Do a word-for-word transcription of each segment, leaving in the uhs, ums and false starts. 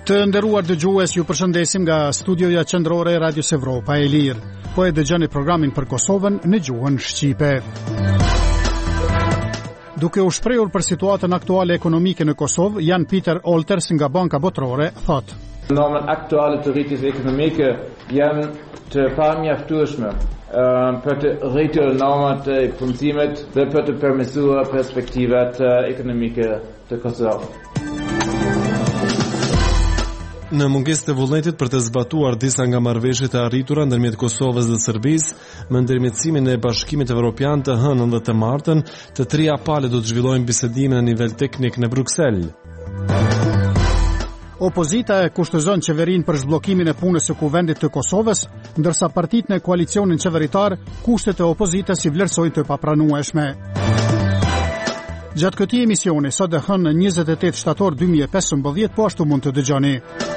Të nderuar dëgjues, ju përshëndesim nga studioja qendrore e Radios Evropa e Lirë. Po e dëgjoni programin për Kosovën në gjuhën shqipe. Duke u shprehur për situatën aktuale ekonomike në Kosovë, Jan Pieter Olters nga Banka Botërore thotë: Normën aktuale të rritjes ekonomike janë të pamjaftueshme për të rritur normat e punësimit dhe për të përmirësuar perspektivat ekonomike të Kosovës. Në mungesë të vullnetit për të zbatuar disa nga marrëveshjet e arritura ndërmjet Kosovës dhe Serbisë, me ndërmjetësimin e Bashkimit Evropian të hënën dhe të martën, të trija palë do të zhvillojnë bisedime në nivel teknik në Bruksel. Opozita e kushtëzon qeverinë për zhbllokimin e punës së kuvendit të Kosovës, ndërsa partitë në koalicionin qeveritar kushtet e opozitës i vlerësojnë të papranueshme. Gjatë këtij emisioni, sot e hënë njëzet e tetë shtator dy mijë e pesëmbëdhjetë, po ashtu mund të dëgjoni.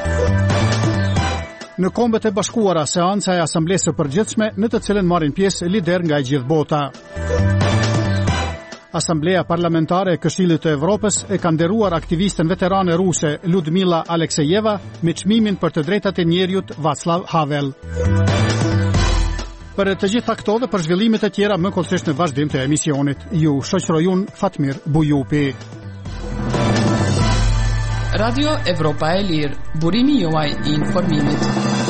Në Kombet e Bashkuara, seanca e Asamblesë së Përgjithshme, në të cilën marrin pjesë lider nga e gjithë bota. Asamblea Parlamentare e Këshillit të Evropës e ka nderuar aktivistën veterane ruse Ludmila Aleksejeva me çmimin për të drejtat e njerëzit Václav Havel. Për të gjitha këto dhe për zhvillimet e tjera më kollësisht në vazhdim të emisionit, ju shoqëroj unë Fatmir Bujupi. Radio Evropa e Lirë, burimi juaj i informimit.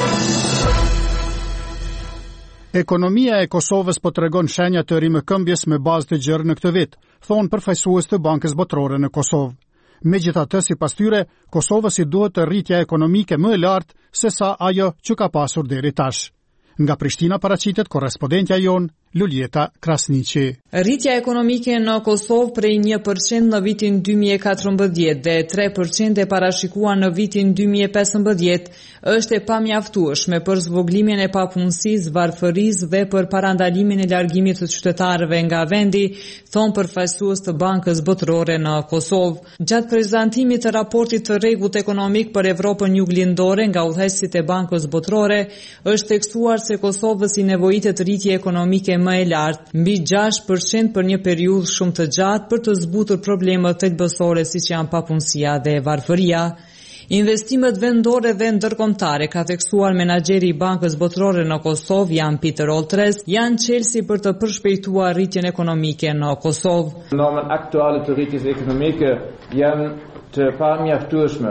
Ekonomia e Kosovës po tregon shenja të rimëkëmbjes me bazë të gjerë në këtë vit, thonë përfaqësues të Bankës Botërore në Kosovë. Megjithatë, sipas tyre, Kosovës i duhet të rritja ekonomike më e lartë se sa ajo që ka pasur deri tash. Nga Prishtina paraqitet korrespondentja jon Luljeta Krasniqi. Rritja ekonomike në Kosovë prej një përqind në vitin dy mijë e katërmbëdhjetë dhe tre përqind e parashikuar në vitin dy mijë e pesëmbëdhjetë është e pamjaftueshme për zvoglimin e papunësisë, varfërisë dhe për parandalimin e largimit të qytetarëve nga vendi, thon përfaqësues të Bankës Botërore në Kosovë. Gjatë prezantimit të raportit të rregullt ekonomik për Evropën Juglindore nga udhëheqësit e Bankës Botërore, është theksuar se Kosovës i nevojitet rritje ekonomike më e lartë, mbi gjashtë përqind për një periudhë shumë të gjatë për të zbutur problemet thelbësore siç janë papunësia dhe varfëria. Investimet vendore dhe ndërkombëtare, ka theksuar menaxheri i Bankës Botërore në Kosovë, Jan Pieter Olters, janë çelësi për të përshpejtuar rritjen ekonomike në Kosovë. Normën aktuale të rritjes ekonomike janë të pamjaftueshme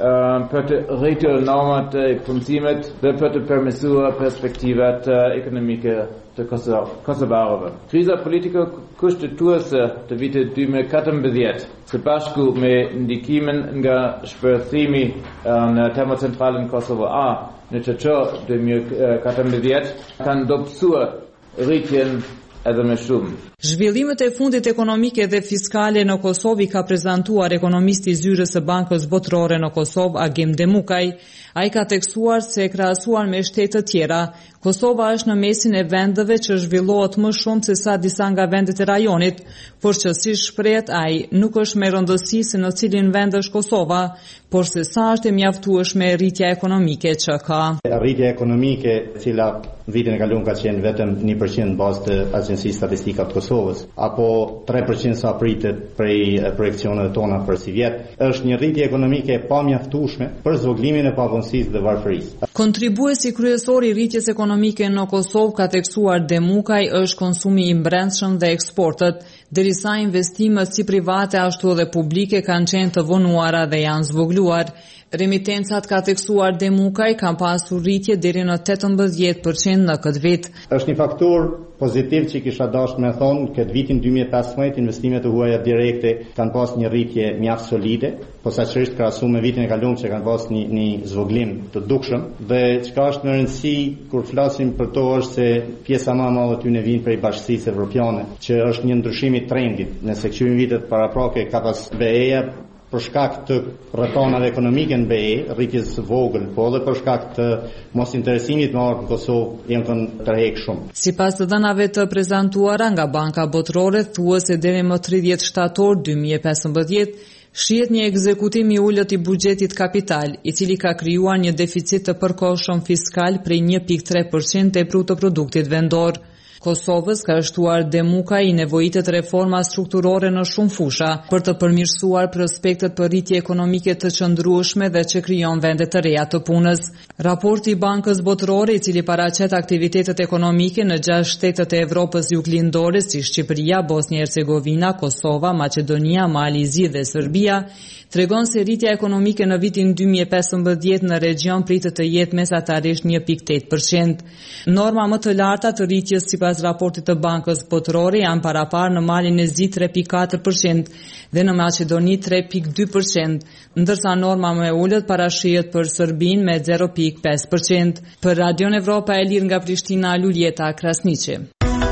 për të rritur normat e punësimit dhe për të përmirësuar perspektivat ekonomike të kosovarëve. Kriza politike kushtetuese të vitit dy mijë e katërmbëdhjetë, së bashku me ndikimin nga shpërthimi në termocentralën Kosovo A në qershor dy mijë e katërmbëdhjetë, kanë dobësuar rritjen edhe më shumë. Zhvillimet e fundit ekonomike dhe fiskale në Kosovë i ka prezantuar ekonomisti i zyrës së Bankës Botërore në Kosovë, Agim Demukaj. Ai ka theksuar se krahasuar me shtete të tjera, Kosova është në mesin e vendeve që zhvillohet më shumë se sa disa nga vendet e rajonit, por që si shprehet ai, nuk është me rëndësi se në cilin vend është Kosova, por se sa është e mjaftueshme rritja ekonomike që ka. Rritja ekonomike, e cila vitin e kaluar ka qenë vetëm një përqind bazë të Agjencisë Statistike të Kosovës, apo tre përqind sa pritet prej projekcioneve tona për si vjet, është një rritje ekonomike e pamjaftueshme për zvoglimin e papunësisë dhe varfërisë. Kontribuesi kryesor i rritjes ekonomike në Kosovë, ka theksuar Demukaj, është konsumi i brendshëm dhe eksportet, derisa investimet si private ashtu edhe publike kanë qenë të vonuara dhe janë zvogluar. Remitencat, ka theksuar Demukaj, kanë pasur rritje deri në tetëmbëdhjetë përqind në këtë vit. Është një faktor pozitiv që kisha dashur me thonë, këtë vitin dy mijë e pesëmbëdhjetë investimet e huaja direkte kanë pas një rritje mjaft solide, posaçërisht krahasuar me vitin e kaluar që kanë pas një, një zvoglim të dukshëm, dhe çka është në rëndësi kur flasim për to është se pjesa më e madhe ty ne vijnë prej Bashkisë Evropiane, që është një ndryshim i trendit. Nëse këshillim vitet paraprake ka pas B E-ja për shkak të rrethanave ekonomike në B E, rritjes së vogël, po edhe për shkak të mos interesimit me ardhmë në Kosovë, janë kanë tërheq shumë. Sipas të dhënave të prezantuara nga Banka Botërore, thuhet se deri më tridhjetë shtator dy mijë e pesëmbëdhjetë shihet një ekzekutim i ulët i buxhetit kapital, i cili ka krijuar një deficit të përkohshëm fiskal prej një pikë tre përqind të brutoproduktit vendor. Kosovës ka shtuar Demuka i nevojitet reforma strukturore në shumë fusha për të përmirësuar prospektet për rritje ekonomike të qëndrueshme dhe që krijon vende të reja të punës. Raporti i Bankës Botërore, i cili paraqet aktivitetet ekonomike në gjashtë shtetet e Evropës juglindore si Shqipëria, Bosnjë-Hercegovina, Kosova, Maqedonia, Malizi dhe Serbia, tregon se rritja ekonomike në vitin dy mijë e pesëmbëdhjetë në region pritet të jetë mesatarisht një pikë tetë përqind. Norma më të larta të rritjes sipas raportit të Bankës Botërore janë parapar në Malin e Zi tre pikë katër përqind dhe në Maqedoni tre pikë dy përqind, ndërsa norma më e ulët parashihet për Serbinë me zero pikë pesë përqind. Për Radion Evropa e Lirë nga Prishtina, Luljeta Krasniqi.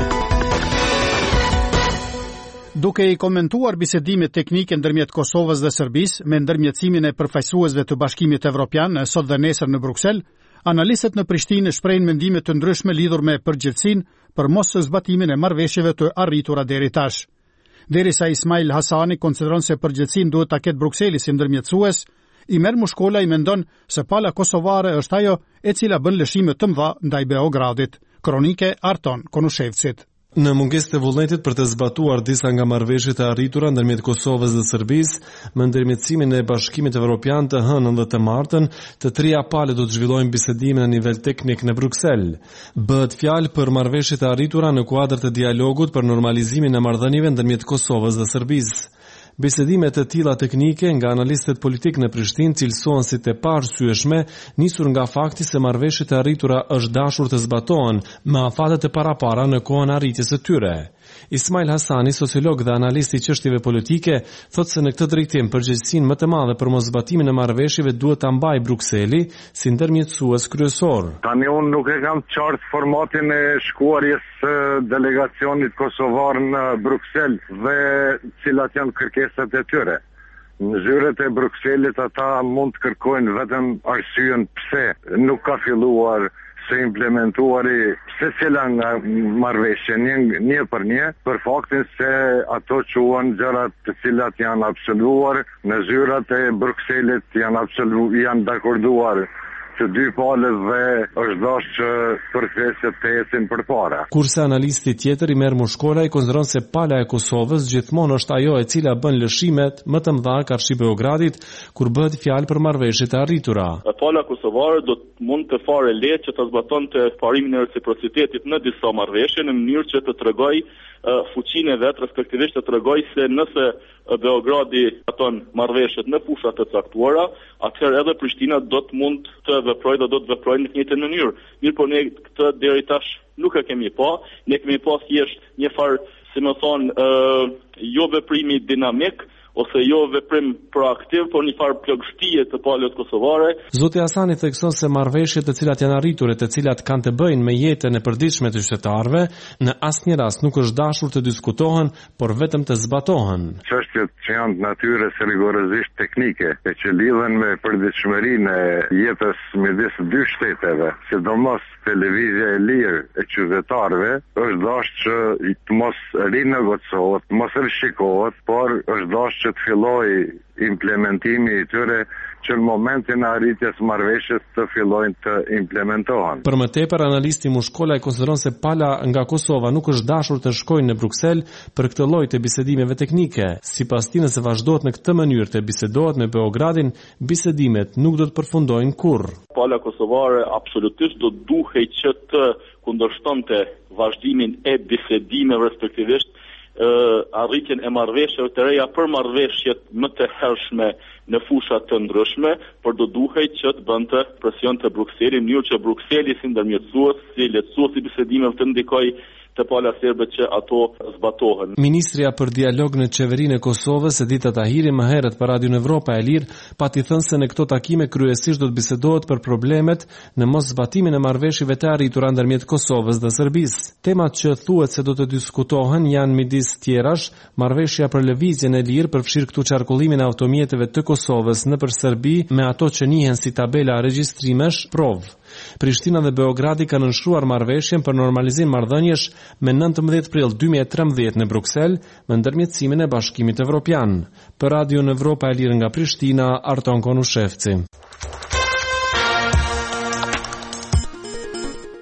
Duke i komentuar bisedimet teknike ndërmjet Kosovës dhe Serbisë me ndërmjetësimin e përfaqësuesve të Bashkimit Evropian sot dhe nesër në Bruksel, analistët në Prishtinë shprehin mendime të ndryshme lidhur me përgjegjësinë për mos zbatimin e marrëveshjeve të arritura deri tash. Derisa Ismail Hasani konsideron se përgjegjësinë duhet ta ketë Brukseli si ndërmjetësues, Imer Mushkola i mendon se pala kosovare është ajo e cila bën lëshime të mëdha ndaj Beogradit. Kronike Arton Konushevcit. Në mungesë të vullnetit për të zbatuar disa nga marrëveshjet e arritura ndërmjet Kosovës dhe Serbisë, me ndërmjetësimin e Bashkimit Evropian të hënën dhe të martën, të trija pale do të zhvillojnë bisedime në nivel teknik në Bruksel. Bëhet fjalë për marrëveshjet e arritura në kuadër të dialogut për normalizimin e marrëdhënieve ndërmjet Kosovës dhe Serbisë. Bisedimet të tilla teknike nga analistët politik në Prishtinë cilësohen si të paarsyeshme, nisur nga fakti se marrëveshjet e arritura është dashur të zbatohen me afate të parapara në kohën e arritjes së tyre. Ismail Hasani, sociolog dhe analist i çështjeve politike, thotë se në këtë drejtim përgjegjësinë më të madhe për moszbatimin e marrëveshjeve duhet ta mbajë Brukseli si ndërmjetësues kryesor. Tani unë nuk e kam qartë formatin e shkuarjes së delegacionit kosovar në Bruksel dhe cilat janë kërkesat e tyre. Në zyret e Brukselit ata mund të kërkojnë vetëm arsyen pse nuk ka filluar se implementuari se cila nga marrëveshje një, një për një, për faktin se ato quhen gjërat të cilat janë absoluar në zyrat e Brukselit janë absolu, janë dakorduar të dy palët dhe është dashur që përkthesjet të ecin përpara. Kurse analisti tjetër Imer Mushkola i konsideron se pala e Kosovës gjithmonë është ajo e cila bën lëshimet më të mëdha karshi Beogradit kur bëhet fjalë për marrëveshjet e arritura. Pala kosovare do të mund të fare lehtë që të zbatonte parimin e reciprocitetit në disa marrëveshje në mënyrë që të tregoj uh, fuqinë e vet, respektivisht të tregoj se nëse Beogradi aton marrëveshjet në fusha të caktuara, atëherë edhe Prishtina do të mund të veprojë dhe do të veprojë në të njëjtën mënyrë. Mirë, por ne këtë deri tash nuk e kemi pa, ne kemi pas thjesht një farë, si më thon, uh, jo veprimi dinamik ose jo veprim proaktiv, por një farë plagështie të palës kosovare. Zoti Hasani thekson se marrëveshjet të cilat janë arritur e të cilat kanë të bëjnë me jetën e përditshme të qytetarëve, në asnjë rast nuk është dashur të diskutohen, por vetëm të zbatohen. Çështjet që janë natyrës rigorozisht teknike, e që lidhen me përditshmërinë e jetës midis dy shteteve, sidomos televizja e lirë e qytetarëve, është dashur që të mos rinegociohet, mos rishikohet, por është dashur që të filloj implementimi i tyre që në momentin e arritjes marrëveshjes të fillojnë të implementohen. Për më tepër, analisti Mushkola i konsideron se pala nga Kosova nuk është dashur të shkojnë në Bruksel për këtë lloj të bisedimeve teknike. Sipas tij, nëse vazhdohet në këtë mënyrë të bisedohet me Beogradin, bisedimet nuk do të përfundojnë kurrë. Pala kosovare absolutisht do duhej që të kundërshtonte vazhdimin e bisedimeve, respektivisht Uh, arritjen e marrëveshjeve të reja për marrëveshjet më të hershme në fusha të ndryshme, por do duhej që të bënte presion të Brukselit, në mënyrë që Brukseli si ndërmjetësues, si lehtësues i bisedimeve të ndikojë të pala serbe që ato zbatohen. Ministrja për dialog në qeverinë e Kosovës, Edita Tahiri, më herët për Radion Evropa e Lirë, pati thënë se në këto takime kryesisht do të bisedohet për problemet në mos zbatimin e marrëveshjeve të arritura ndërmjet Kosovës dhe Serbisë. Temat që thuhet se do të diskutohen janë midis tjerash marrëveshja për lëvizjen e lirë, përfshir këtu qarkullimin e automjeteve të Kosovës nëpër Serbi me ato që njihen si tabela regjistrimesh provë. Prishtina dhe Beogradi kanë nënshkruar marrëveshjen për normalizim marrëdhëniesh me nëntëmbëdhjetë prill dy mijë e trembëdhjetë në Bruksel me ndërmjetësimin e Bashkimit Evropian. Për Radion Evropa e Lirë nga Prishtina, Arton Konushevci.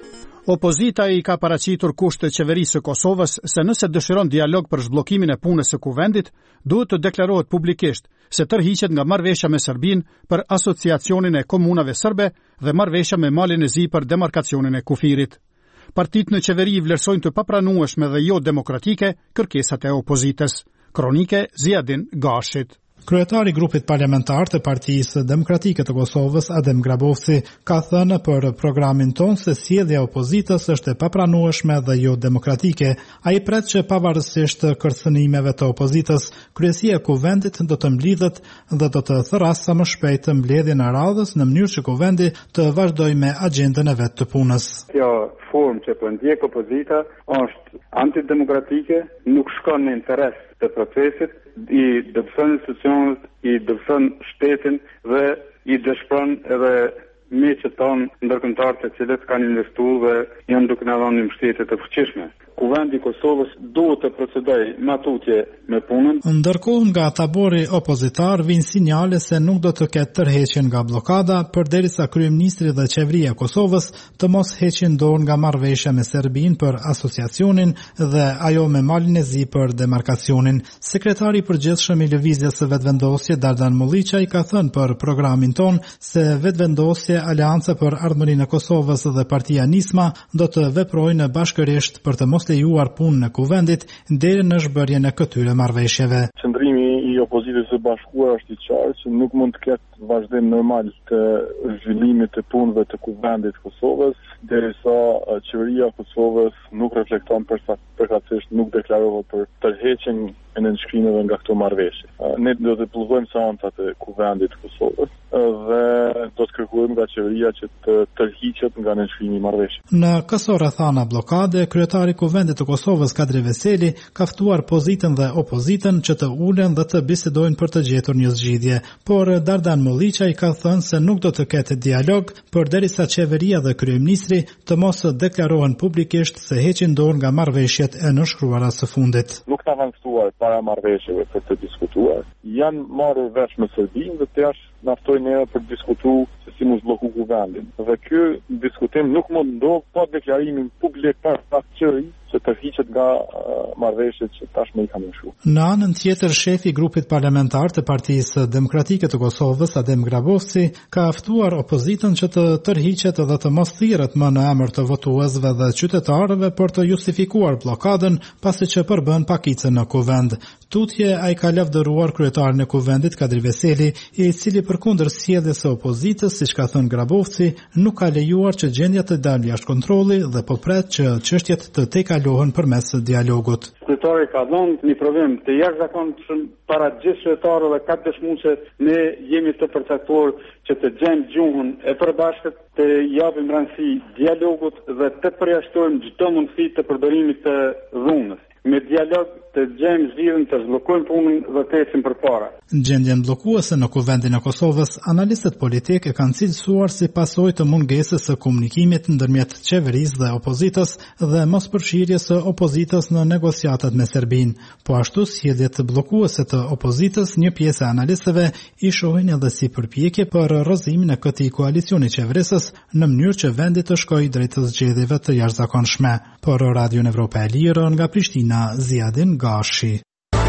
Opozita i ka paraqitur kushte qeverisë së Kosovës se nëse dëshiron dialog për zhbllokimin e punës së kuvendit, duhet të deklarohet publikisht se tërhiqet nga marrëveshja me Serbinë për asociacionin e komunave serbe dhe marrëveshja me Malin e Zi për demarkacionin e kufirit. Partitë në qeveri vlerësojnë të papranueshme dhe jo demokratike kërkesat e opozitës. Kronike Ziadin Gashit. Kryetari i grupit parlamentar të Partisë Demokratike të Kosovës, Adem Grabovci, ka thënë për programin ton se sjellja e opozitës është e papranueshme dhe jo demokratike. Ai pret që pavarësisht të kërcënimeve të opozitës, kryesia e kuvendit do të mblidhet dhe do të thërrasë sa më shpejt mbledhjen e radhës në mënyrë që kuvendi të vazhdojë me agjendën e vet të punës. Kjo formë që po ndjek opozita është antidemokratike, nuk shkon në interes të procesit, i dëpson institucionet, i dëpson shtetin dhe i dëshpron edhe meqët tonë ndërkombëtar të cilët kanë investuar dhe janë duke na dhënë mbështetje të fuqishme. Kuvendi i Kosovës duhet të procedojë me tutje me punën. Ndërkohë nga tabori opozitar vijnë sinjale se nuk do të ketë tërheqje nga bllokada, përderisa kryeministri dhe qeveria e Kosovës të mos heqin dorë nga marrëveshja me Serbinë për asociacionin dhe ajo me Malin e Zi për demarkacionin. Sekretari i përgjithshëm i Lëvizjes së Vetvendosje Dardan Mulliçaj ka thënë për programin ton se Vetvendosje, Aleanca për Ardhmërinë e Kosovës dhe Partia Nisma do të veprojnë bashkërisht për të mos lejuar punën e kuvendit deri në zhbërjen e këtyre marrëveshjeve. Qëndrimi i opozitës së bashkuar është i qartë që nuk mund të ketë vazhdim normal të zhvillimit të punëve të kuvendit Kosovës, derisa qeveria e Kosovës nuk reflekton përkatësisht, nuk deklarohet për tërheqjen e nënshkrimeve nga këto marrëveshje. Ne do të pluhojmë seancat e kuvendit të Kosovës dhe do të kërkojmë nga qeveria që të tërhiqet nga nënshkrimi i marrëveshjes. Në këso rrethana bllokade, kryetari i kuvendit të Kosovës Kadri Veseli ka ftuar pozitën dhe opozitën që të ulen dhe të bisedojnë për të gjetur një zgjidhje, por Dardan Mulliçaj ka thënë se nuk do të ketë dialog përderisa qeveria dhe kryeministri të mos deklarohen publikisht se heqin dorë nga marrëveshjet e nënshkruara së fundit. Nuk ka avancuar para marrëveshjeve për të diskutuar. Janë marrë vesh me Serbinë dhe tash naftojnë ne për të diskutuar se si mund të blloku kuvendin. Dhe ky diskutim nuk mund ndodh pa deklarimin publik pas qeverisë që tërhiqet nga uh, marrëveshjet që tashmë i kanë lëshuar. Në anën tjetër, shefi i grupit parlamentar të Partisë Demokratike të Kosovës, Adem Grabovci, ka ftuar opozitën që të tërhiqet dhe të mos thirret më në emër të votuesve dhe qytetarëve për të justifikuar bllokadën pasi që përbën pakicën në kuvend. Tutje ai ka lavdëruar kryetarin e kuvendit Kadri Veseli, i cili përkundër sjelljes së opozitës, siç ka thënë Grabovci, nuk ka lejuar që gjendja të dalë jashtë kontrolli dhe po pret që çështjet të tejkalohen përmes dialogut. Kryetari ka dhënë një provim të jashtëzakonshëm para gjithë qytetarëve, ka dëshmuar se ne jemi të përcaktuar që të gjejmë gjuhën e përbashkët, të japim rëndësi dialogut dhe të përjashtojmë çdo mundësi të përdorimit të dhunës. Me dialog të gjejmë zgjidhjen të zhbllokojmë punën dhe të ecim përpara. Gjendjen bllokuese në kuvendin e Kosovës, analistët politik e kanë cilësuar si pasojë të mungesës së komunikimit ndërmjet qeverisë dhe opozitës dhe mospërfshirjes së opozitës në negociatat me Serbinë. Po ashtu sjelljet bllokuese të opozitës, një pjesë e analistëve i shohin edhe si përpjekje për rrëzimin e këtij koalicioni qeverisës në mënyrë që vendi të shkojë drejt zgjedhjeve të jashtëzakonshme. Por Radio Evropa e Lirë nga Prishtina, Ziadin Gashi.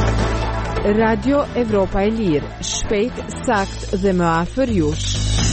Radio Evropa e Lirë, shpejt, sakt dhe më afër jush.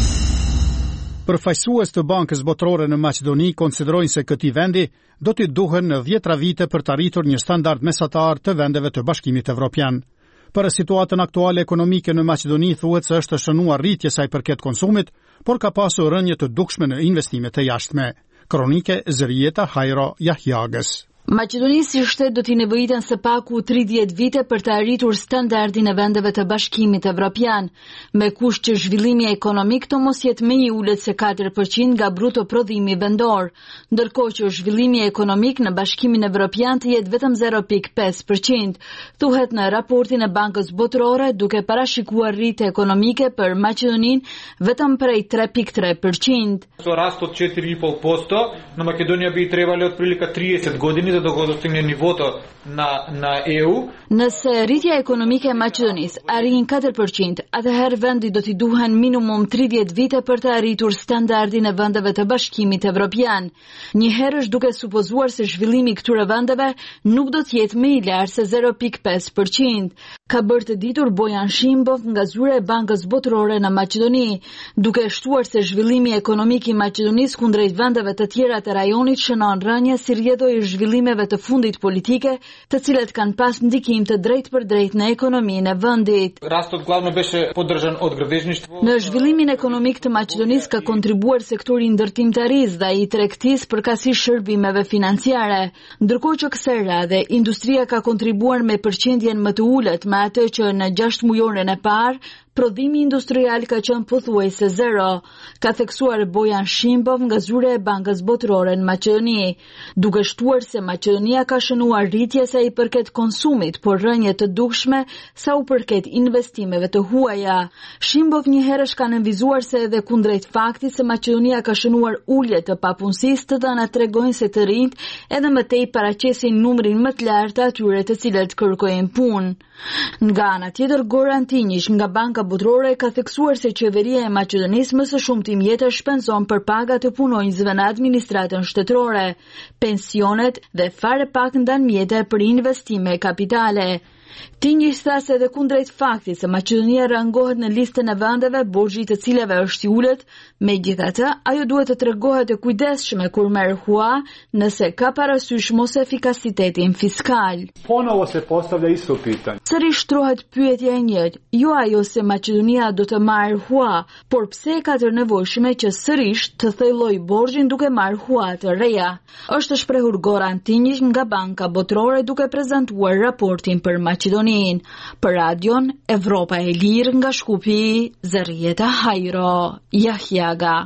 Përfaqësues të Bankës Botërore në Maqedoni konsiderojnë se këtij vendi do t'i duhen në dhjetra vite për të arritur një standard mesatar të vendeve të Bashkimit Evropian. Për situatën aktuale ekonomike në Maqedoni thuhet se është shënuar rritje sa i përket konsumit, por ka pasur rënje të dukshme në investimet e jashtme. Kronike Zërieta Hajro Jahjagës. Maqedonia si shtet do t'i nevojiten së paku tridhjetë vite për të arritur standardin e vendeve të Bashkimit Evropian, me kusht që zhvillimi ekonomik të mos jetë më i ulët se katër përqind nga bruto prodhimi vendor, ndërkohë që zhvillimi ekonomik në Bashkimin Evropian të jetë vetëm zero pikë pesë përqind, thuhet në raportin e Bankës Botërore, duke parashikuar rritje ekonomike për Maqedoninë vetëm prej tre pikë tre përqind. Rast od četiri i pol posto, na Makedonija bi trebali otprilike trideset godina стигне до го достигне нивото на на E U. Nëse rritja ekonomike e Maqedonisë arrin katër përqind, atëherë vendi do t'i duhen minimum tridhjetë vite për të arritur standardin e vendeve të Bashkimit Evropian. Njëherësh duke supozuar se zhvillimi i këtyre vendeve nuk do të jetë më i lartë se zero pikë pesë përqind. Ka bërë të ditur Bojan Shimbov nga zyra e Bankës Botërore në Maqedoni, duke shtuar se zhvillimi ekonomik i Maqedonisë kundrejt vendeve të tjera të rajonit shënon rënje si rrjedhoi i zhvillimeve të fundit politike, të cilat kanë pas ndikim të drejtë për drejtë në ekonominë e vendit. Rastот главно беше поддржан од градежништво. Në zhvillimin ekonomik të Maqedonisë ka kontribuar sektori ndërtimtarisë dhe i tregtisë përkatësisht shërbimeve financiare, ndërkohë që kësaj radhe industria ka kontribuar me përqindjen më të ulët me atë që në gjashtë mujoren e parë prodhimi industrial ka qenë pothuajse zero, ka theksuar Bojan Shimbov nga zyra e Bankës Botërore në Maqedoni, duke shtuar se Maqedonia ka shënuar rritje sa i përket konsumit, por rënje të dukshme sa u përket investimeve të huaja. Shimbov njëherësh ka nënvizuar se edhe kundrejt faktit se Maqedonia ka shënuar ulje të papunësisë, të dhënat tregojnë se të rinjt edhe më tej paraqesin numrin më të lartë të atyre të cilët kërkojnë punë. Nga ana tjetër, Goran Tinjish nga Banka Botërore ka theksuar se qeveria e Maqedonisë më së shumti mjetër shpenzon për paga të punonjësve në administratën shtetërore, pensionet dhe fare pak ndan mjete për investime kapitale. Tinjish tha se edhe kundrejt faktit se Maqedonia rangohet në listën e vendeve borxhi të cilave është i ulët, megjithatë ajo duhet të tregohet e kujdesshme kur merr hua nëse ka parasysh mos efikasitetin fiskal. Ponovo se postavlja isto pitanje. Sërish shtrohet pyetja e njëjtë, jo ajo se Maqedonia do të marrë hua, por pse ka të nevojshme që sërish të thellojë borxhin duke marrë hua të reja. Është shprehur Goran Tinjish nga Banka Botërore duke prezantuar raportin për Maqedoninë. Për radion Evropa e Lirë nga Shkupi, Zërjeta Hajro, Jahjaga.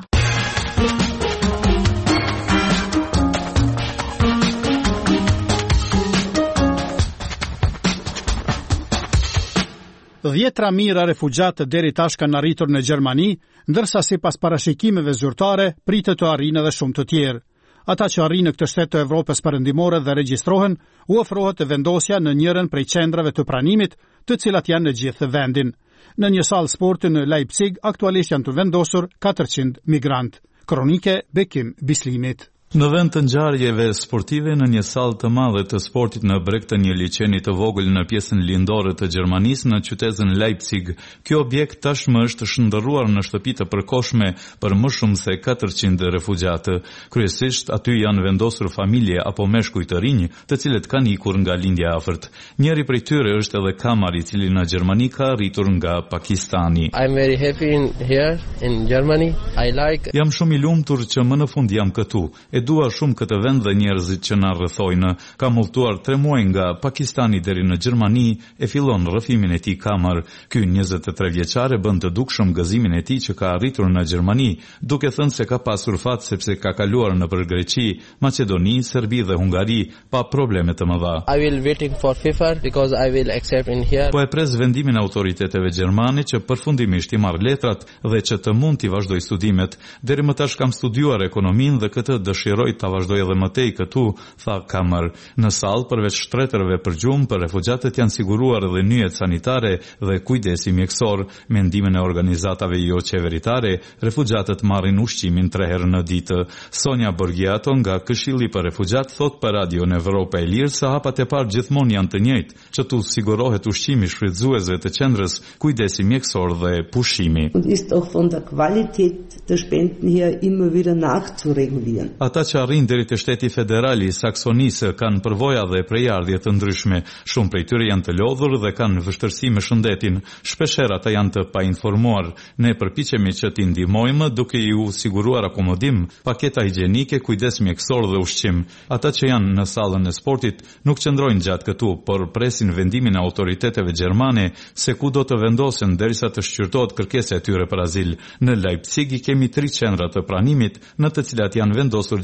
Dhjetra mijëra refugjatë deri tash kanë arritur në Gjermani, ndërsa sipas parashikimeve zyrtare pritet të arrijnë edhe shumë të tjerë. Ata që arrijnë në këtë shtet të Evropës perëndimore dhe regjistrohen, u ofrohet të vendosja në njërin prej qendrave të pranimit, të cilat janë në gjithë vendin. Në një sallë sporti në Leipzig aktualisht janë të vendosur katërqind migrantë. Kronike Bekim Bislimit. Në vend të ngjarjeve sportive në një sallë të madhe të sportit në breg të një liçeni të vogël në pjesën lindore të Gjermanisë në qytetin Leipzig, ky objekt tashmë është shndërruar në shtëpi të përkohshme për më shumë se katërqind refugjatë. Kryesisht aty janë vendosur familje apo meshkuj të rinj, të cilët kanë ikur nga lindja afërt. Njëri prej tyre është edhe Kamar, i cili në Gjermani ka arritur nga Pakistani. I'm very happy in here in Germany. I like Jam shumë i lumtur që më në fund jam këtu. E dua shumë këtë vend dhe njerëzit që na rrethojnë. Ka multuar tre muaj nga Pakistani deri në Gjermani, e fillon rrëfimin e tij Kamar. Ky njëzet e tre vjeçar e bën të dukshëm gëzimin e tij që ka arritur në Gjermani, duke thënë se ka pasur fat sepse ka kaluar nëpër Greqi, Maqedoni, Serbi dhe Hungari pa probleme të mëdha. I will waiting for FIFA because I will accept in here. Po e pres vendimin e autoriteteve gjermane që përfundimisht i marr letrat dhe që të mund t'i vazhdoj studimet. Deri më tash kam studiuar ekonominë dhe këtë dëshiroj ta vazhdoj edhe më tej këtu, tha Kamar. Në sallë, përveç shtretërve për gjumë, për refugjatët janë siguruar edhe nyjet sanitare dhe kujdesi mjekësor. Me ndihmën e organizatave jo qeveritare, refugjatët marrin ushqimin tre herë në ditë. Sonja Borgiato nga Këshilli për Refugjat thot për radion Evropa e Lirë se hapat e parë gjithmonë janë të njëjtë, që tu sigurohet ushqimi shfrytzuesve të qendrës, kujdesi mjekësor dhe pushimi. Und ist auch von der Qualität der Spenden her immer wieder nachzuregulieren. Ata që arrin deri te shteti federal i Saksonisë kanë përvoja dhe prejardhje të ndryshme. Shumë prej tyre janë të lodhur dhe kanë vështirësi me shëndetin. Shpeshherë ata janë të painformuar. Ne përpiqemi që t'i ndihmojmë duke i u siguruar akomodim, paketa higjienike, kujdes mjekësor dhe ushqim. Ata që janë në sallën e sportit nuk qëndrojnë gjatë këtu, por presin vendimin e autoriteteve gjermane se ku do të vendosen derisa të shqyrtohet kërkesa e tyre për azil. Në Leipzig kemi tri qendra të pranimit, në të cilat janë vendosur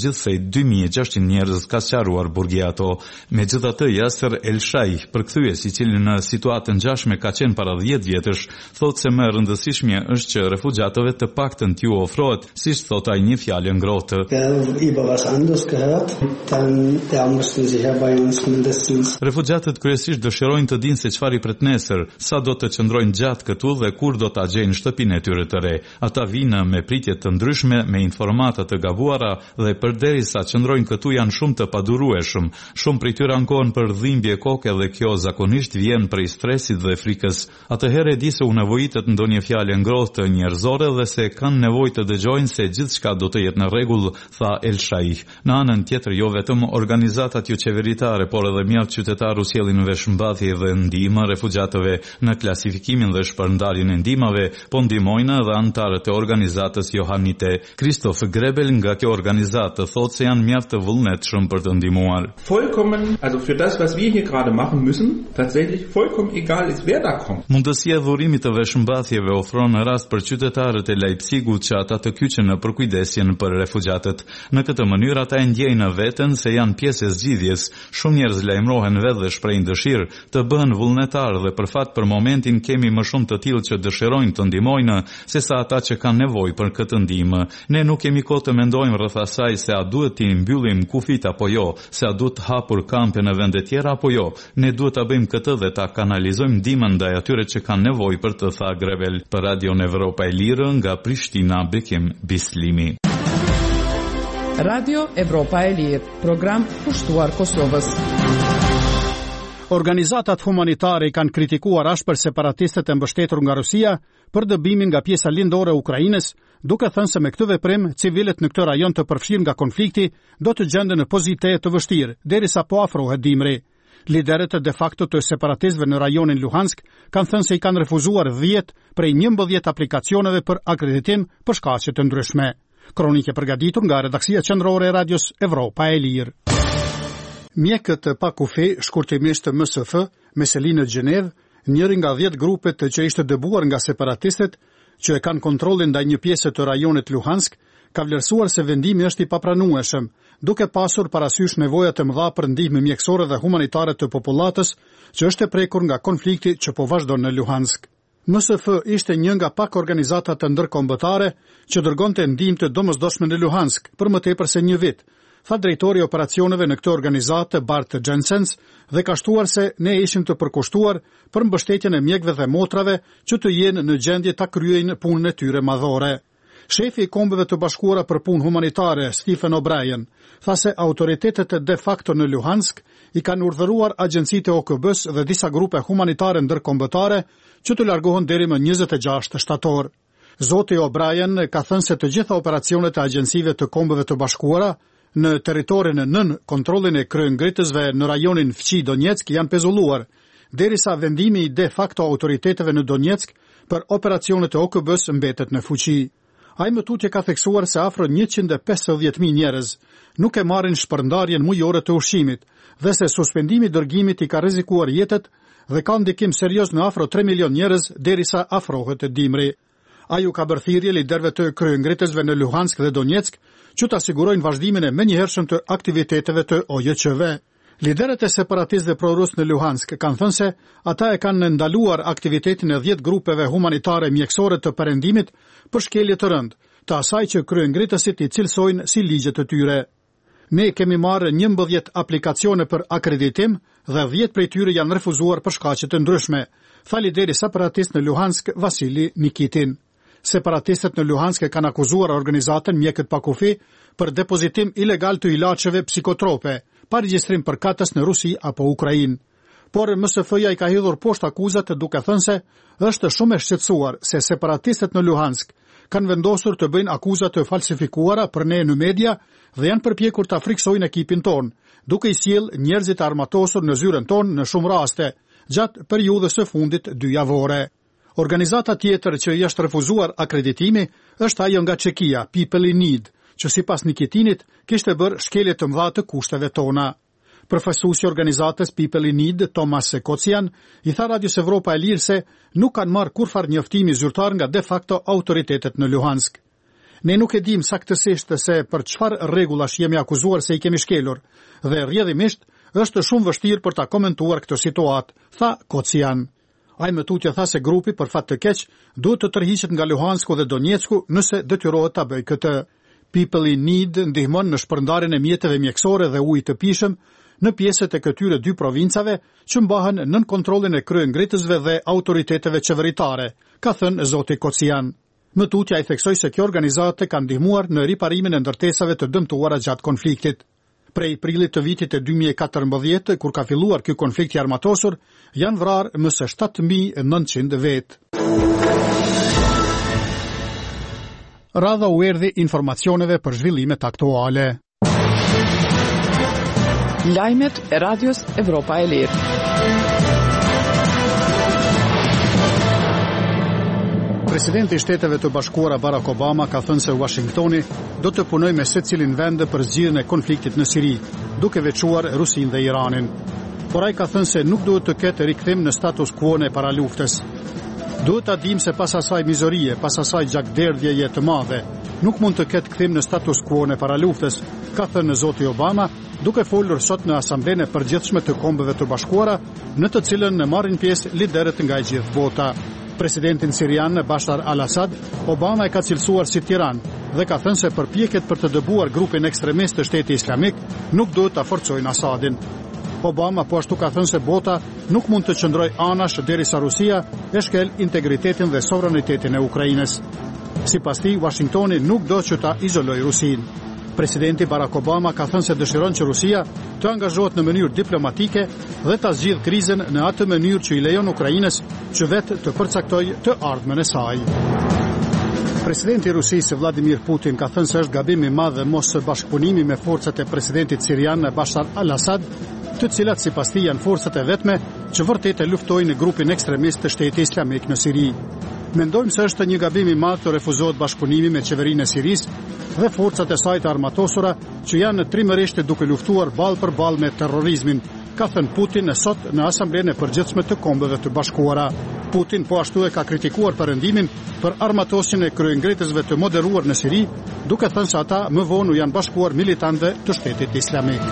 gjithsej dy mijë e gjashtëqind njerëz ka sqaruar burgia ato. Megjithatë, Yasser El Shai, përkthyes i cili në situatën ngjashme ka qenë para dhjetë vjetësh, thotë se më e rëndësishmja është që refugjatëve të paktën t'ju ofrohet, siç thot ai, një fjalë ngrohtë. Refugjatët kryesisht dëshirojnë të dinë se çfarë i pret nesër, sa do të qëndrojnë gjatë këtu dhe kur do ta gjejnë shtëpinë e tyre të re. Ata vinë me pritje të ndryshme, me informata të gabuara dhe përderisa qëndrojnë këtu janë shumë të padurueshëm. Shumë prej tyre ankohen për dhimbje koke dhe kjo zakonisht vjen prej stresit dhe frikës. Atëherë e di se u nevojitet ndonjë fjalë ngrohtë njerëzore dhe se kanë nevojë të dëgjojnë se gjithçka do të jetë në rregull, tha El Shai. Në anën tjetër, jo vetëm organizatat jo qeveritare, por edhe mjaft qytetarë u sjellin vesh mbathje dhe ndihmë refugjatëve në klasifikimin dhe shpërndarjen e ndihmave, po ndihmojnë edhe anëtarët e organizatës Johannite. Christoph Grebel nga kjo organizatë thotë se janë mjaft të vullnetshëm për të ndihmuar. Vollkommen, also für das was wir hier gerade machen müssen, tatsächlich vollkommen egal ist wer da kommt. Mundësia e dhurimit të veshmbathjeve ofron rast për qytetarët e Leipzigut që ata të kyçen në përkujdesjen për refugjatët. Në këtë mënyrë ata e ndjejnë veten se janë pjesë e zgjidhjes. Shumë njerëz lajmërohen vetë dhe shprehin dëshirë të bëhen vullnetar dhe për fat për momentin kemi më shumë të tillë që dëshirojnë të ndihmojnë sesa ata që kanë nevojë për këtë ndihmë. Ne nuk kemi kohë të mendojmë rreth asaj se a duhet të mbyllim kufit apo jo, se a duhet të hapur kampe në vende tjera apo jo. Ne duhet ta bëjmë këtë dhe ta kanalizojmë ndihmën ndaj atyre që kanë nevojë për të, tha Grevel. Për Radio Evropa e Lirë nga Prishtina, Bekim Bislimi. Radio Evropa e Lirë, program kushtuar Kosovës. Organizatat humanitare kanë kritikuar ashpër separatistët e mbështetur nga Rusia për dëbimin nga pjesa lindore e Ukrainës, duke thënë se me këtë veprim civilët në këtë rajon të përfshirë nga konflikti do të gjenden në pozitë të vështirë, derisa po afrohet dimri. Liderët de facto të separatistëve në rajonin Luhansk kanë thënë se i kanë refuzuar dhjetë prej njëmbëdhjetë aplikacioneve për akreditim për shkaqe të ndryshme. Kronike përgatitur nga redaksia qendrore e Radios Evropa e Lirë. Mjekët pa kufi, shkurtimisht M S F, me seli në Gjenev, njëri nga dhjetë grupet që ishte dëbuar nga separatistët, që e kanë kontrollin ndaj një pjesë të rajonit Luhansk, ka vlerësuar se vendimi është i papranueshëm, duke pasur parasysh nevojat e mëdha për ndihmë mjekësore dhe humanitare të popullatës, që është e prekur nga konflikti që po vazhdon në Luhansk. M S F ishte një nga pak organizata të ndërkombëtare që dërgonte ndihmë të domosdoshme në Luhansk për më tepër se një vit, tha drejtori i operacioneve në këtë organizatë Bart Jensens, dhe ka shtuar se ne ishim të përkushtuar për mbështetjen e mjekëve dhe motrave që të jenë në gjendje ta kryejnë punën e tyre madhore. Shefi i Kombeve të Bashkuara për Punë Humanitare, Stephen O'Brien, tha se autoritetet e de facto në Luhansk i kanë urdhëruar agjencitë e O K B-s dhe disa grupe humanitare ndërkombëtare që të largohen deri më njëzet e gjashtë shtator. Zoti O'Brien ka thënë se të gjitha operacionet e agjencive të Kombeve të Bashkuara në teritorin e nën kontrollin e kryengritësve në rajonin Fqi Donjeck janë pezulluar, derisa vendimi i de facto autoriteteve në Donjeck për operacionet e O K B-s mbetet në fuqi. Ai më tutje ka theksuar se afro njëqind e pesëdhjetë mijë njerëz nuk e marrin shpërndarjen mujore të ushqimit dhe se suspendimi i dërgimit i ka rrezikuar jetët dhe ka ndikim serioz në afro tre milion njerëz derisa afrohet e dimri. Ai u ka bërë thirrje liderëve të kryengritësve në Luhansk dhe Donjeck që të asigurojnë vazhdimin e menjëhershëm të aktiviteteve të O J Q-ve. Liderët e separatistëve prorus në Luhansk kanë thënë se ata e kanë ndaluar aktivitetin e dhjetë grupeve humanitare mjekësore të perëndimit për shkelje të rëndë, të asaj që kryengritësit i cilësojnë si ligjet të tyre. Ne kemi marrë njëmbëdhjetë aplikacione për akreditim dhe dhjetë prej tyre janë refuzuar për shkaqe të ndryshme, tha lideri separatist në Luhansk Vasili Nikitin. Separatistët në Luhansk e kanë akuzuar organizatën Mjekët pa kufi për depozitim ilegal të ilaçeve psikotrope, pa regjistrim përkatës në Rusi apo Ukrainë. Por M S F-ja i ka hidhur poshtë akuzat duke thënë se është shumë e shqetësuar se separatistët në Luhansk kanë vendosur të bëjnë akuza të falsifikuara për ne në media dhe janë përpjekur ta friksojnë ekipin ton, duke i sjellë njerëzit armatosur në zyrën ton në shumë raste, gjatë periudhës së fundit dy javore. Organizata tjetër që i është refuzuar akreditimi është ajo nga Çekia, People in Need, që sipas Nikitinit kishte bërë shkelje të mëdha të kushteve tona. Përfaqësuesi i organizatës People in Need, Tomas Sekocian, i tha Radios Evropa e Lirë se nuk kanë marrë kurfar njoftimi zyrtar nga de facto autoritetet në Luhansk. Ne nuk e dim saktësisht se për çfarë rregullash jemi akuzuar se i kemi shkelur, dhe rrjedhimisht është shumë vështirë për ta komentuar këtë situatë, tha Kocian. Ai më tutje tha se grupi për fat të keq duhet të tërhiqet nga Luhansku dhe Donetsku nëse detyrohet ta bëjë këtë. People in Need ndihmon në shpërndarjen e mjeteve mjekësore dhe ujit të pishëm në pjesët e këtyre dy provincave që mbahen nën kontrollin e kryengritësve dhe autoriteteve qeveritare, ka thënë zoti Kocian. Më tutje ai theksoi se kjo organizatë ka ndihmuar në riparimin e ndërtesave të dëmtuara gjatë konfliktit. Prej prillit të vitit e dy mijë e katërmbëdhjetë, kur ka filluar ky konflikt i armatosur, janë vrarë më së shtatë mijë e nëntëqind vetë. Radha u erdhi informacioneve për zhvillimet aktuale. Lajmet e Radios Evropa e Lirë. Presidenti i Shteteve të Bashkuara Barack Obama ka thënë se Washingtoni do të punojë me secilin vend për zgjidhjen e konfliktit në Siri, duke veçuar Rusinë dhe Iranin. Por ai ka thënë se nuk duhet të ketë rikthim në status quo në paraluftës. Duhet ta dimë se pas asaj mizorie, pas asaj gjakderdhjeje të madhe, nuk mund të ketë kthim në status quo në paraluftës, ka thënë zoti Obama, duke folur sot në Asamblenë e Përgjithshme të Kombeve të Bashkuara, në të cilën marrin pjesë liderët nga e gjithë bota. Presidentin sirian Bashar al-Assad, Obama e ka cilësuar si tiran dhe ka thënë se përpjekjet për të dëbuar grupin ekstremist të Shteti Islamik nuk duhet ta forcojnë Assadin. Obama po ashtu ka thënë se bota nuk mund të qëndrojë anash derisa Rusia e shkel integritetin dhe sovranitetin e Ukrainës. Sipas tij, Washingtoni nuk do që ta izolojë Rusinë. Presidenti Barack Obama ka thënë se dëshiron që Rusia të angazhohet në mënyrë diplomatike dhe ta zgjidhë krizën në atë mënyrë që i lejon Ukrainës që vetë të përcaktojë të ardhmen e saj. Presidenti i Rusisë Vladimir Putin ka thënë se është gabim i madh dhe mos bashkëpunimi me forcat e presidentit sirian Bashar al-Assad, të cilat sipas tij janë forcat e vetme që vërtet e luftojnë grupin ekstremist të Shtetit Islamik në Siri. Mendojmë se është një gabim i madh të refuzohet bashkëpunimi me qeverinë e Sirisë dhe forcat e saj të armatosura që janë trimërisht duke luftuar ball për ball me terrorizmin, ka thënë Putin sot në Asamblenë e Përgjithshme të Kombeve të Bashkuara. Putin po ashtu e ka kritikuar perëndimin për armatosjen e kryengritësve të moderuar në Siri, duke thënë se ata më vonë janë bashkuar militantëve të Shtetit Islamik.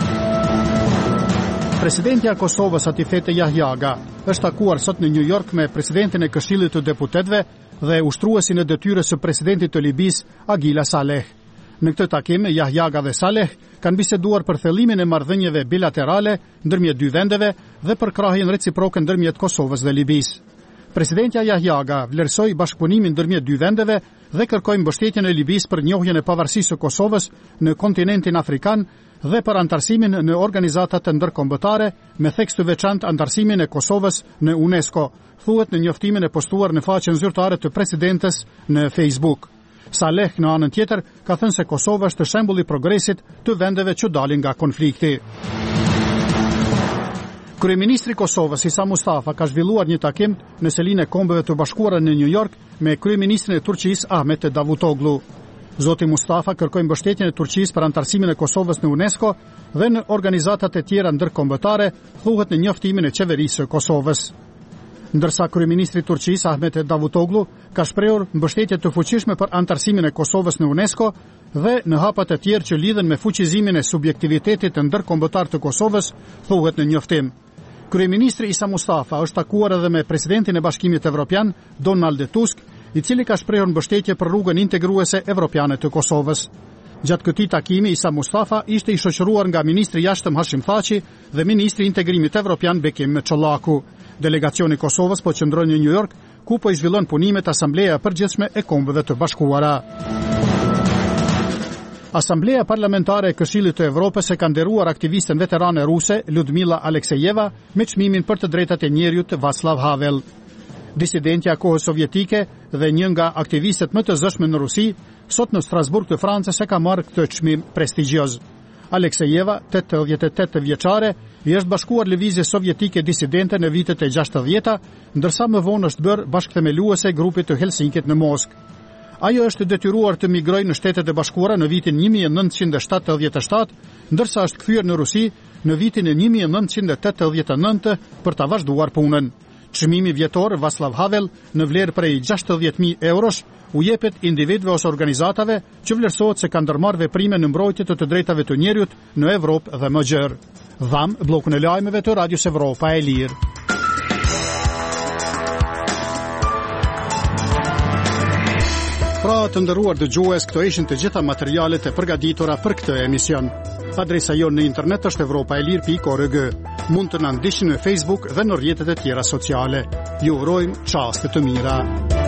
Presidenti i Kosovës Atifete Jahjaga është takuar sot në New York me presidentin e Këshillit të Deputetëve dhe ushtruesin e detyrës së presidentit të Libisë Agila Saleh. Në këtë takim, Jahjaga dhe Saleh kanë biseduar për thellimin e marrëdhënieve bilaterale ndërmjet dy vendeve dhe për krahjen reciproke ndërmjet Kosovës dhe Libisë. Presidentja Jahjaga vlerësoi bashkëpunimin ndërmjet dy vendeve dhe kërkoi mbështetjen e Libisë për njohjen e pavarësisë së Kosovës në kontinentin afrikan dhe për antarësimin në organizatat të ndërkombëtare me theks të veçantë antarësimin e Kosovës në UNESCO, thuhet në njoftimin e postuar në faqen zyrtare të presidentes në Facebook. Saleh në anën tjetër ka thënë se Kosova është shembull i progresit të vendeve që dalin nga konflikti. Kryeministri i Kosovës Isa Mustafa ka zhvilluar një takim në selinë e Kombeve të Bashkuara në New York me kryeministrin e Turqisë Ahmet Davutoglu. Zoti Mustafa kërkoi mbështetjen e Turqisë për antarësimin e Kosovës në UNESCO dhe në organizatat e tjera ndërkombëtare, thuhet në njoftimin e qeverisë së Kosovës. Ndërsa kryeministri i Turqisë Ahmet Davutoglu ka shprehur mbështetje të fuqishme për antarësimin e Kosovës në UNESCO dhe në hapat e tjerë që lidhen me fuqizimin e subjektivitetit të ndërkombëtar të Kosovës, thuhet në njoftim. Kryeministri Isa Mustafa është takuar edhe me presidentin e Bashkimit Evropian Donald Tusk, i cili ka shprehur mbështetje për rrugën integruese evropiane të Kosovës. Gjatë këtij takimi, Isa Mustafa ishte i shoqëruar nga ministri i jashtëm Hashim Thaçi dhe ministri i integrimit evropian Bekim Çollaku. Delegacioni i Kosovës po qëndron në New York, ku po i zhvillon punimet Asambleja e Përgjithshme e Kombeve të Bashkuara. Asambleja Parlamentare e Këshillit të Evropës e ka nderuar aktivisten veterane ruse Ludmila Aleksejeva me çmimin për të drejtat e njerëzit Václav Havel. Disidentja kohës sovjetike dhe një nga aktivistët më të zëshme në Rusi, sot në Strasburg të Francës e ka marrë këtë çmim prestigjioz. Aleksejeva, tetëdhjetë e tetë vjeçare, i është bashkuar lëvizjes sovjetike disidente në vitet e gjashtëdhjeta, ndërsa më vonë është bërë bashkëthemeluese e grupit të Helsinkit në Moskë. Ajo është detyruar të migrojë në Shtetet e Bashkuara në vitin një mijë e nëntëqind e shtatëdhjetë e shtatë, ndërsa është kthyer në Rusi në vitin e një mijë e nëntëqind e tetëdhjetë e nëntë për ta vazhduar punën. Çmimi vjetor Václav Havel në vlerë prej gjashtëdhjetë mijë eurosh u jepet individëve ose organizatave që vlerësohet se kanë ndërmarrë veprime në mbrojtje të të drejtave të njerëzit në Evropë dhe më gjerë. Dham bllokun e lajmeve të Radios Evropa e Lirë. Pra të ndëruar dëgjues, këto ishin të gjitha materialet e përgatitura për këtë emision. Adresa jonë në internet është evropaelir pikë org. Mund të na ndiqni në Facebook dhe në rrjetet e tjera sociale. Ju urojmë çaste të mira.